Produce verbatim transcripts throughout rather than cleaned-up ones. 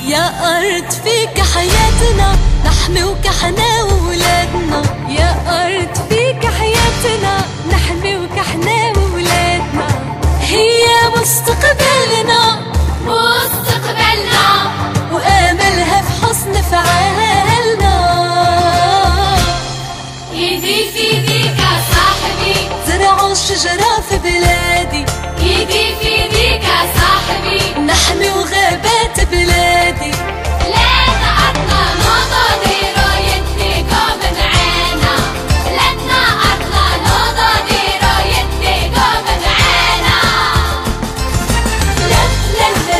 يا أرض فيك حياتنا نحمي وكحنا وولادنا، يا أرض فيك حياتنا نحمي وكحنا وولادنا، هي مستقبلنا مستقبلنا وآملها في حسن فعالنا. ايدي في ايديك يا صاحبي زرعوا الشجرة في بلادي، ايدي في ايديك يا صاحبي نحمي وغابات بلادي. بلادنا أرضنا نوضة دي رايتكم معانا، بلادنا أرضنا نوضة دي رايتكم معانا. لا لا لا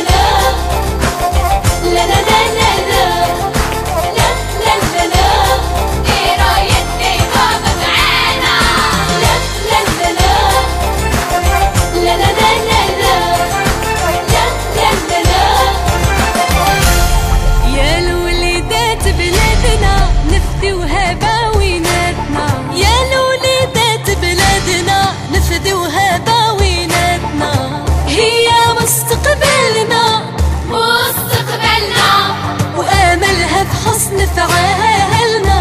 لا لا لا لا لا لا لا لا لا دي رايتكم معانا. لا لا لا لا لا لا لا يا الوليدات بلادنا نفديوها بعويناتنا، يا الوليدات بلادنا نفديوها بعويناتنا، هي مستقبلنا مستقبلنا وآملها في حسن فعالنا.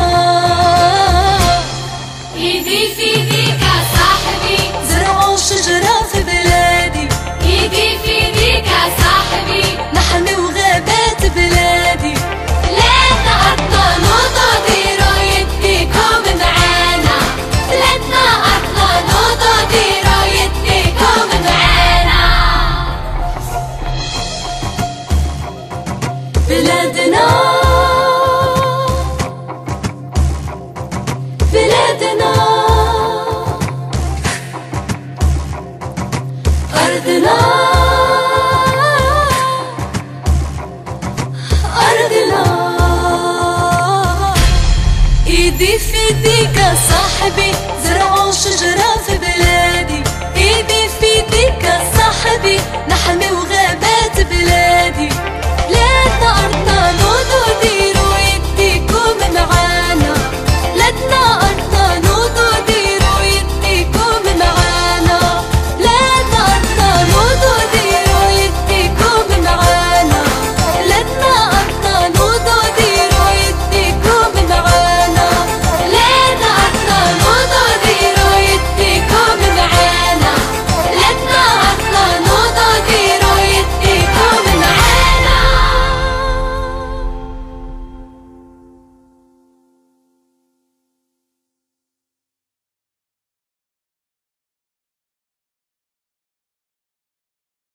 ايدي في ايديك يا صاحبي زرعوا شجرة في بلادي، ايدي في ايديك يا صاحبي نحمي وغابات بلادي. بلادنا أرضنا نوضة دي رايتكم معانا، بلادنا أرضنا نوضة دي رايتكم معانا. بلادنا بلادنا أرضنا أرضنا. ايدي في ايديك يا صاحبي زرعوا شجرة في